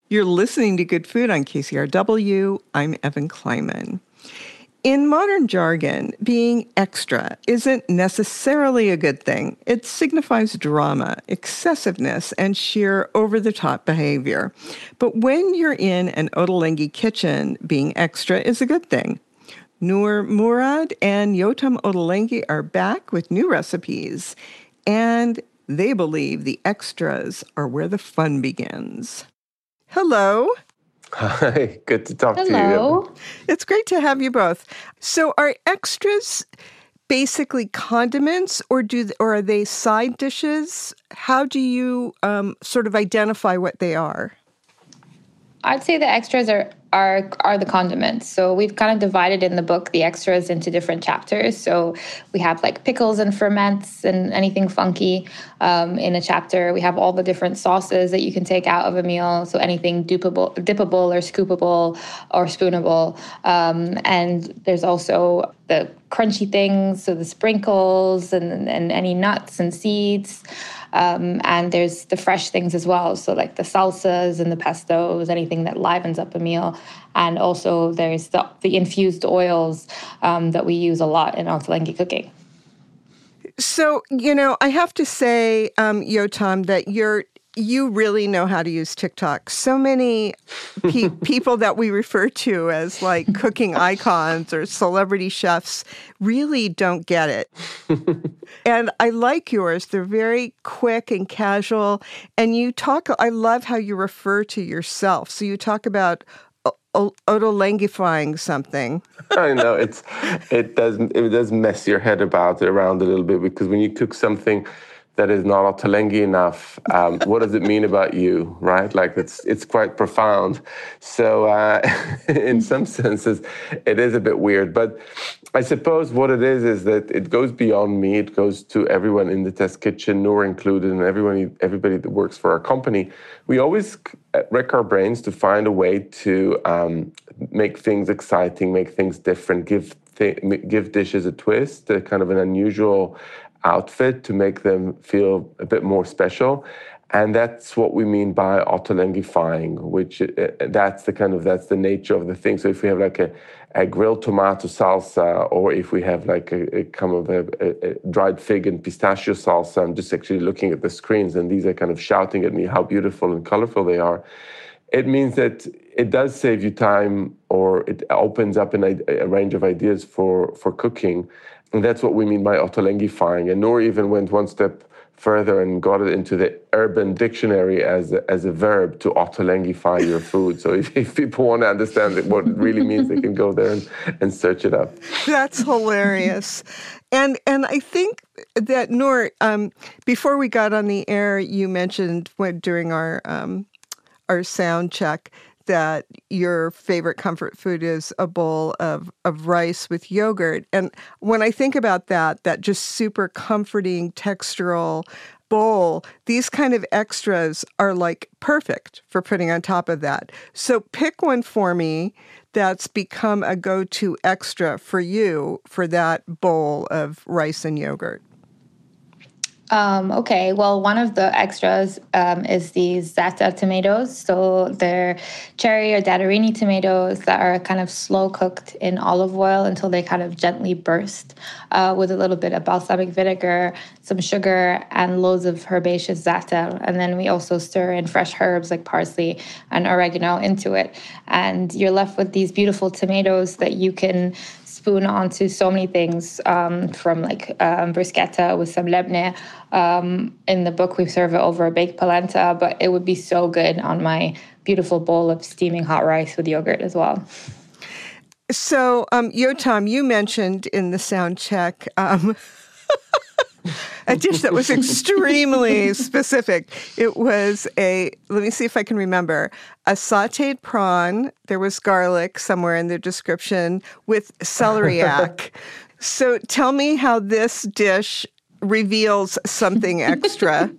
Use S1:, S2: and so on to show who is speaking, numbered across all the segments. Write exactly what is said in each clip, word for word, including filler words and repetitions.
S1: You're listening to Good Food on K C R W. I'm Evan Kleiman. In modern jargon, being extra isn't necessarily a good thing. It signifies drama, excessiveness, and sheer over-the-top behavior. But when you're in an Ottolenghi kitchen, being extra is a good thing. Noor Murad and Yotam Ottolenghi are back with new recipes, and they believe the extras are where the fun begins. Hello.
S2: Hi, good to talk
S3: Hello.
S2: to you.
S3: Hello.
S1: It's great to have you both. So are extras basically condiments, or do or are they side dishes? How do you um, sort of identify what they are?
S3: I'd say the extras are, are are the condiments. So we've kind of divided in the book the extras into different chapters. So we have like pickles and ferments and anything funky um, in a chapter. We have all the different sauces that you can take out of a meal. So anything dippable, dippable or scoopable or spoonable. Um, and there's also the crunchy things, so the sprinkles and, and any nuts and seeds. Um, and there's the fresh things as well, so like the salsas and the pestos, anything that livens up a meal. And also there's the, the infused oils um, that we use a lot in Ottolenghi cooking.
S1: So, you know, I have to say, um, Yotam, that you're you really know how to use TikTok. So many pe- people that we refer to as like cooking icons or celebrity chefs really don't get it. And I like yours. They're very quick and casual. And you talk, I love how you refer to yourself. So you talk about o- Ottolenghi-fying something.
S2: I know it's it does it does mess your head about it around a little bit, because when you cook something that is not Ottolenghi enough, um, what does it mean about you, right? Like it's it's quite profound. So uh, in some senses, it is a bit weird. But I suppose what it is is that it goes beyond me. It goes to everyone in the test kitchen, Noor included, and everybody everybody that works for our company. We always wreck our brains to find a way to um, make things exciting, make things different, give th- give dishes a twist, a kind of an unusual outfit to make them feel a bit more special. And that's what we mean by Ottolenghi-fying, which uh, that's the kind of, that's the nature of the thing. So if we have like a, a grilled tomato salsa, or if we have like a, a kind of a, a, a dried fig and pistachio salsa, I'm just actually looking at the screens and these are kind of shouting at me how beautiful and colorful they are. It means that it does save you time, or it opens up an, a range of ideas for, for cooking. And that's what we mean by Ottolenghi-fying. And Noor even went one step further and got it into the Urban Dictionary as a, as a verb to Ottolenghi-fy your food. So if, if people want to understand it, what it really means, they can go there and, and search it up.
S1: That's hilarious. And and I think that, Noor, um, before we got on the air, you mentioned when, during our um, our sound check, that your favorite comfort food is a bowl of, of rice with yogurt. And when I think about that, that just super comforting textural bowl, these kind of extras are like perfect for putting on top of that. So pick one for me that's become a go-to extra for you for that bowl of rice and yogurt.
S3: Um, okay, well, one of the extras um, is these zata tomatoes. So they're cherry or dadarini tomatoes that are kind of slow cooked in olive oil until they kind of gently burst uh, with a little bit of balsamic vinegar, some sugar, and loads of herbaceous zata. And then we also stir in fresh herbs like parsley and oregano into it. And you're left with these beautiful tomatoes that you can spoon onto so many things, um, from like um, bruschetta with some lebne. Um, in the book, we serve it over a baked polenta, but it would be so good on my beautiful bowl of steaming hot rice with yogurt as well.
S1: So, um, Yotam, you mentioned in the sound check um, a dish that was extremely specific. It was a, let me see if I can remember, a sautéed prawn. There was garlic somewhere in the description with celeriac. So tell me how this dish reveals something extra.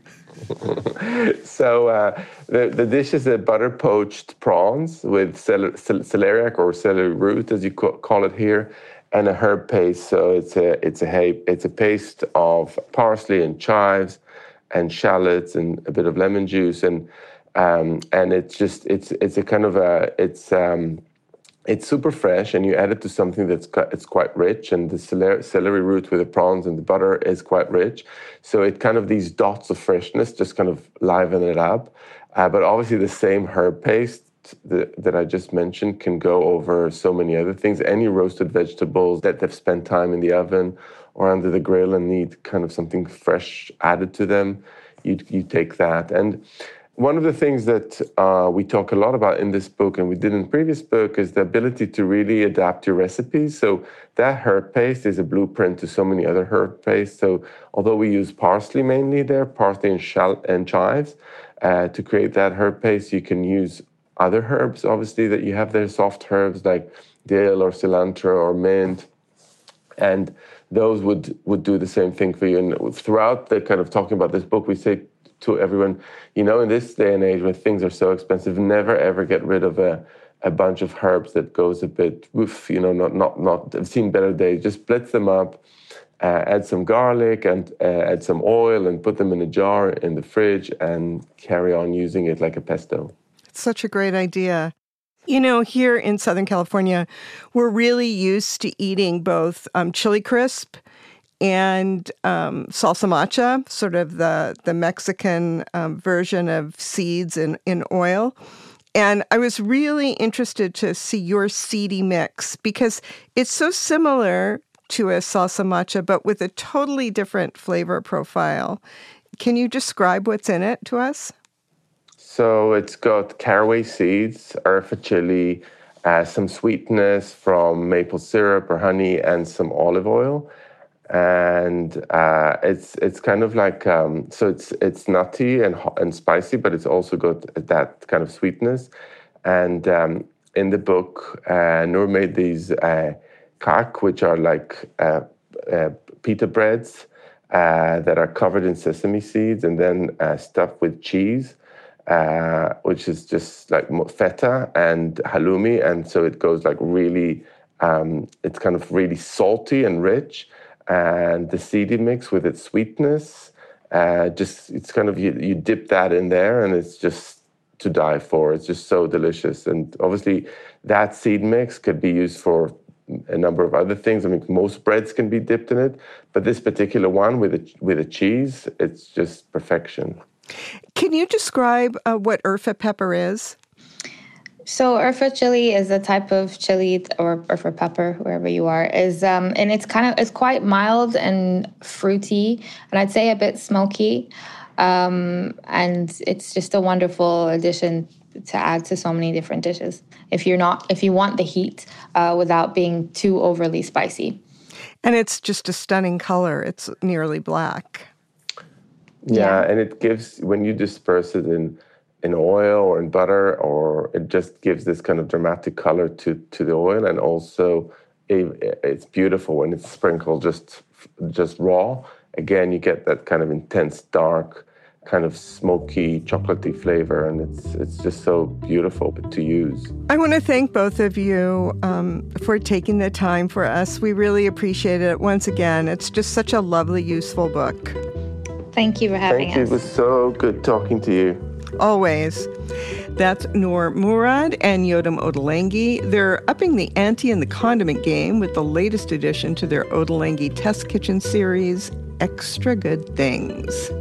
S2: So uh, the, the dish is a butter poached prawns with cel- cel- celeriac or celery root, as you ca- call it here, and a herb paste. So it's a it's a hay, it's a paste of parsley and chives and shallots and a bit of lemon juice. And Um, and it's just it's it's a kind of a it's um, it's super fresh, and you add it to something that's got, it's quite rich, and the celery, celery root with the prawns and the butter is quite rich. So it kind of these dots of freshness just kind of liven it up. Uh, but obviously the same herb paste that, that I just mentioned can go over so many other things. Any roasted vegetables that they've spent time in the oven or under the grill and need kind of something fresh added to them, you you take that. And one of the things that uh, we talk a lot about in this book, and we did in the previous book, is the ability to really adapt your recipes. So that herb paste is a blueprint to so many other herb pastes. So although we use parsley mainly there, parsley and, shall- and chives, uh, to create that herb paste, you can use other herbs, obviously, that you have there, soft herbs like dill or cilantro or mint. And those would, would do the same thing for you. And throughout the kind of talking about this book, we say to everyone, you know, in this day and age where things are so expensive, never ever get rid of a, a bunch of herbs that goes a bit woof, you know, not not not have seen better days. Just blitz them up, uh, add some garlic and uh, add some oil and put them in a jar in the fridge and carry on using it like a pesto.
S1: It's such a great idea. You know, here in Southern California, we're really used to eating both um, chili crisp and um, salsa macha, sort of the, the Mexican um, version of seeds in, in oil. And I was really interested to see your seedy mix because it's so similar to a salsa macha, but with a totally different flavor profile. Can you describe what's in it to us?
S2: So it's got caraway seeds, earth chili, uh, some sweetness from maple syrup or honey, and some olive oil. And uh, it's it's kind of like um, so it's it's nutty and hot and spicy, but it's also got that kind of sweetness. And um, in the book, uh, Noor made these uh, kak, which are like uh, uh, pita breads uh, that are covered in sesame seeds and then uh, stuffed with cheese, uh, which is just like feta and halloumi, and so it goes like really. Um, it's kind of really salty and rich. And the seedy mix with its sweetness, uh, just it's kind of, you, you dip that in there and it's just to die for. It's just so delicious. And obviously that seed mix could be used for a number of other things. I mean, most breads can be dipped in it, but this particular one with a, with a cheese, it's just perfection.
S1: Can you describe uh, what Urfa pepper is?
S3: So Urfa chili is a type of chili, or Urfa pepper, wherever you are, is um, and it's kind of it's quite mild and fruity, and I'd say a bit smoky, um, and it's just a wonderful addition to add to so many different dishes. If you're not, if you want the heat uh, without being too overly spicy,
S1: and it's just a stunning color. It's nearly black.
S2: Yeah, yeah. And it gives when you disperse it in. in oil or in butter, or it just gives this kind of dramatic color to, to the oil. And also it, it's beautiful when it's sprinkled just just raw. Again, you get that kind of intense, dark, kind of smoky, chocolatey flavor. And it's it's just so beautiful to use.
S1: I want to thank both of you um, for taking the time for us. We really appreciate it. Once again, it's just such a lovely, useful book.
S3: Thank you for having
S2: Thank you.
S3: us.
S2: It was so good talking to you.
S1: Always. That's Noor Mourad and Yotam Ottolenghi. They're upping the ante in the condiment game with the latest addition to their Ottolenghi Test Kitchen series, Extra Good Things.